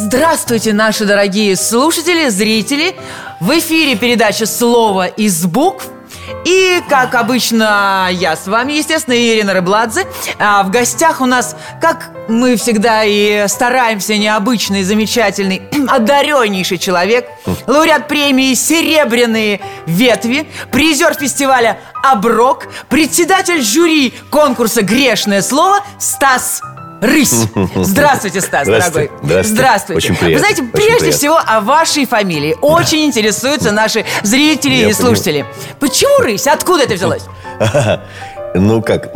Здравствуйте, наши дорогие слушатели, зрители. В эфире передача «Слово из букв». И, как обычно, я с вами, естественно, Ирина Рыбладзе. А в гостях у нас, как мы всегда и стараемся, необычный, замечательный, одареннейший человек, лауреат премии «Серебряные ветви», призер фестиваля «Оброк», председатель жюри конкурса «Грешное слово» Стас Рысь. Здравствуйте, Стас, дорогой. Здравствуйте. Очень приятно. Вы знаете, прежде всего о вашей фамилии очень интересуются наши зрители и слушатели. Почему Рысь? Откуда это взялось? Ну как?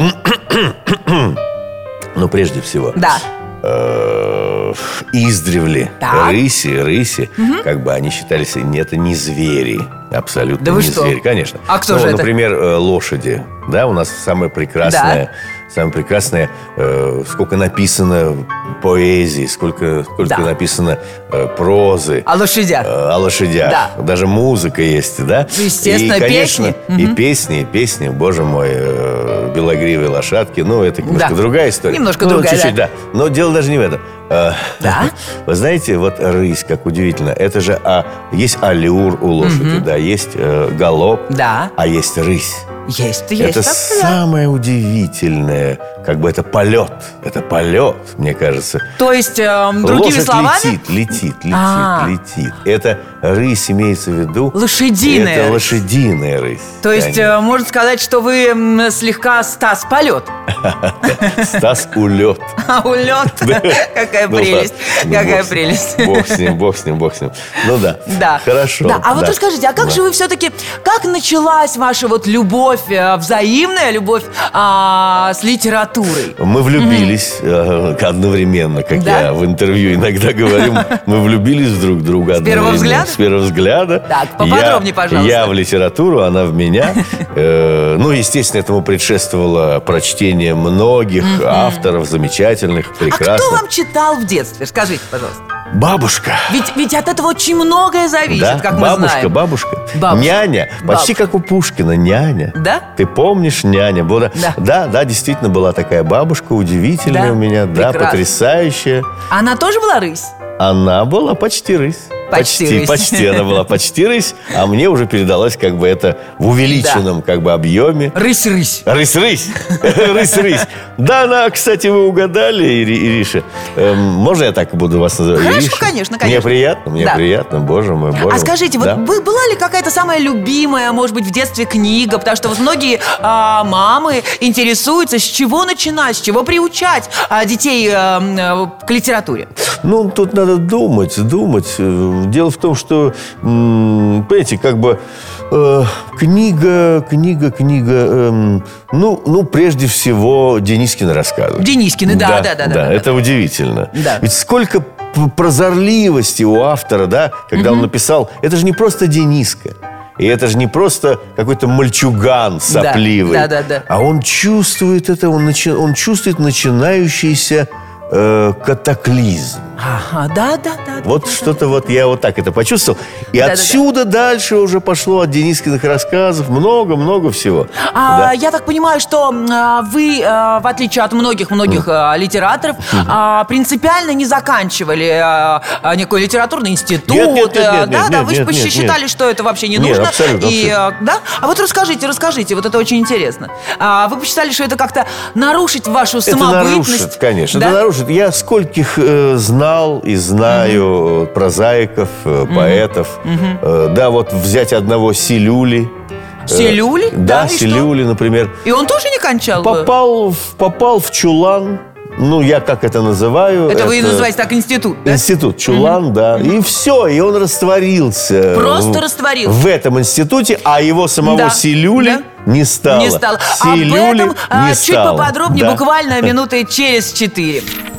Ну, прежде всего, да. Издревле рыси, как бы они считались, это не звери. Абсолютно не звери, конечно. А кто же это? Например, лошади. Да, у нас самое прекрасное. Самое прекрасное, сколько написано поэзии, сколько написано прозы. О лошадях. О лошадях. Да. Даже музыка есть, да? Естественно, и, конечно, песни. И песни, боже мой, белогривые лошадки. Ну, это немножко другая история. Немножко другая, чуть-чуть, да. Но дело даже не в этом. Да? Вы знаете, вот рысь, как удивительно. Это же есть аллюр у лошади, да, есть галоп, да. А есть рысь. Есть. Это самое удивительное, как бы это полет, мне кажется. То есть, другими лошадь словами? летит. Это рысь имеется в виду. Лошадиная. Это лошадиная рысь. То есть, можно сказать, что вы слегка Стас полет. Стас улет. Улет? Какая прелесть. Какая прелесть. Бог с ним. Ну да. Хорошо. А вот расскажите, а как же вы все-таки, как началась ваша вот любовь, взаимная любовь с литературой? Мы влюбились одновременно, как я в интервью иногда говорю. Мы влюбились друг в друга одновременно. С первого взгляда? С первого взгляда. Так, поподробнее, пожалуйста. Я в литературу, она в меня. Ну, естественно, этому предшествовало прочтение многих авторов, замечательных, прекрасных. А кто вам читал в детстве? Скажите, пожалуйста. Бабушка. Ведь от этого очень многое зависит, как мы знаем. Бабушка. Няня. Почти как у Пушкина, няня. Да? Ты помнишь, няня? Да, действительно была такая бабушка, удивительная у меня, потрясающая. Она тоже была рысь? Она была почти рысь. Почти она была почти рысь, а мне уже передалось как бы это в увеличенном как бы объеме. Рысь. Рысь. Да, она, кстати, вы угадали, Ириша. Можно я так буду вас называть? Хорошо, Ириша? конечно. Мне приятно, боже мой. А скажите, вот была ли какая-то самая любимая, может быть, в детстве книга? Потому что вот многие мамы интересуются, с чего начинать, с чего приучать детей к литературе. Ну, тут надо думать. Дело в том, что, понимаете, как бы книга, прежде всего, Денискины рассказы. Денискины, да. Это удивительно. Да. Ведь сколько прозорливости у автора, да, когда он написал, это же не просто Дениска. И это же не просто какой-то мальчуган сопливый. Да. А он чувствует это, он чувствует начинающийся катаклизм. Да. Вот что-то вот я вот так это почувствовал. И отсюда дальше уже пошло от Денискиных рассказов много всего. Я так понимаю, что вы, в отличие от многих литераторов, принципиально не заканчивали никакой литературный институт. Нет, вы посчитали, что это вообще не нужно. Абсолютно. А вот расскажите, вот это очень интересно. Вы посчитали, что это как-то нарушит вашу самобытность? Это нарушит, конечно, это нарушит. Я скольких знал и знаю прозаиков, поэтов. Да, вот взять одного Силюли. Силюли? Да, Силюли, например. И он тоже не кончал? Попал в чулан. Ну, я как это называю. Это вы называете так институт, да? Институт, чулан, да. И все, и он растворился. Просто растворился. В этом институте, а его самого Силюли не стало. Об этом чуть поподробнее, буквально минуты через 4.